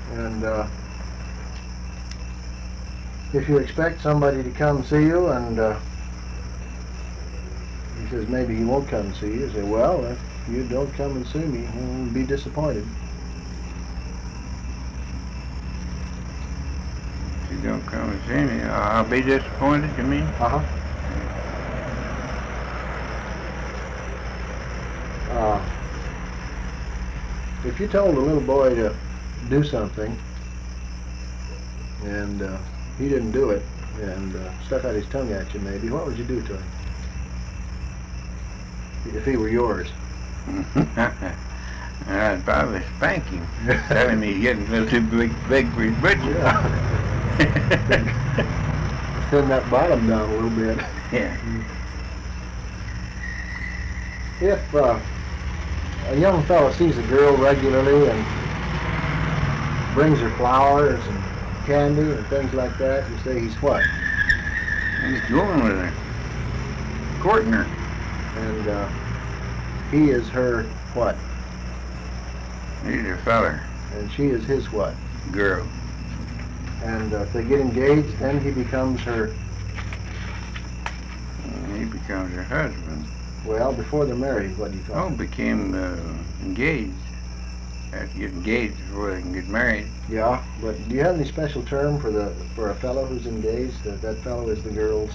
And if you expect somebody to come see you, and he says maybe he won't come and see you, say, well, if you don't come and see me, you'll be disappointed. If you don't come and see me, I'll be disappointed, you mean? Uh-huh. If you told a little boy to do something, and he didn't do it, and stuck out his tongue at you maybe, what would you do to him? If he were yours? I'd probably spank him, telling me he's getting a little too big for his britches. Yeah. Thin that bottom down a little bit. Yeah. If a young fellow sees a girl regularly and brings her flowers and candy and things like that, you say he's what? He's going with her, courting her. And he is her what? He's her feller. And she is his what? Girl. And if they get engaged, then he becomes her... He becomes her husband. Well, before they're married, what do you call it? Became engaged. Have to get engaged before they can get married. Yeah, but do you have any special term for a fellow who's engaged? That fellow is the girl's...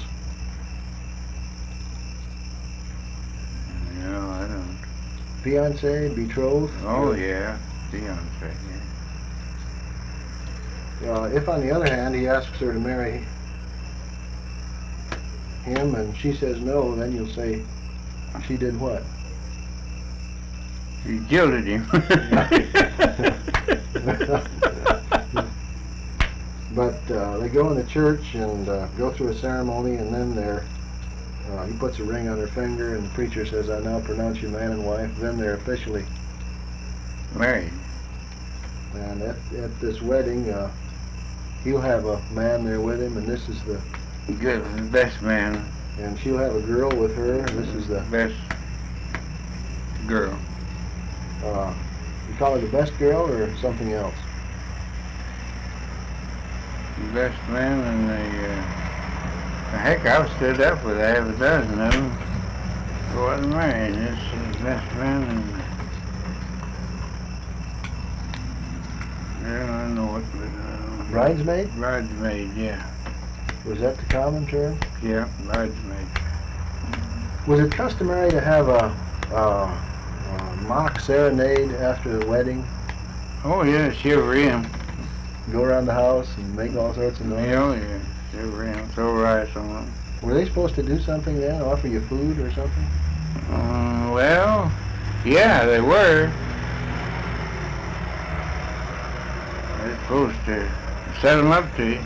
No, I don't. Fiancé, betrothed? Oh, yeah. Fiancé, yeah. If, on the other hand, he asks her to marry him and she says no, then you'll say she did what? She jilted him. But they go in the church and go through a ceremony, and then he puts a ring on her finger, and the preacher says, I now pronounce you man and wife. Then they're officially married. And at this wedding, he'll have a man there with him, and this is the best man. And she'll have a girl with her, and this is the best girl. You call her the best girl or something else? The best man, and heck, I've stood up with half a dozen of them. I wasn't married. This is the best man, and I don't know what. Bridesmaid? Bridesmaid, yeah. Was that the common term? Yeah, bridesmaid. Was it customary to have a mock serenade after the wedding? Oh yeah, shiver him. Go around the house and make all sorts of noise? Oh yeah, shiver him, throw rice on him. Were they supposed to do something then? Offer you food or something? Well, yeah, they were. They're supposed to set them up to you.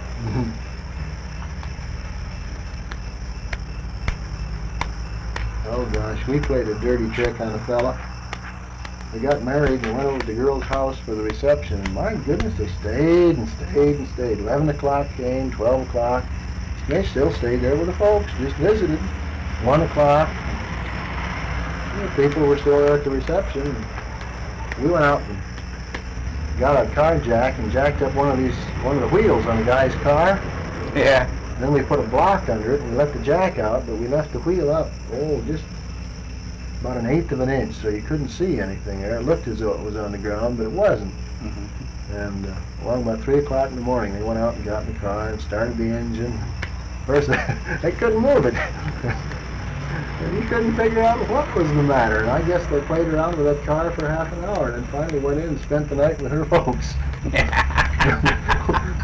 Oh gosh, we played a dirty trick on a fella. They got married and went over to the girl's house for the reception. And my goodness, they stayed and stayed and stayed. 11 o'clock came, 12 o'clock. They still stayed there with the folks, just visited. 1 o'clock. The people were still there at the reception. We went out and got a car jack and jacked up one of the wheels on the guy's car. Yeah. Then we put a block under it and we let the jack out, but we left the wheel up, just about 1/8 of an inch, so you couldn't see anything there. It looked as though it was on the ground, but it wasn't. And along about 3 o'clock in the morning, they went out and got in the car and started the engine. First, they couldn't move it. And he couldn't figure out what was the matter. And I guess they played around with that car for half an hour and then finally went in and spent the night with her folks.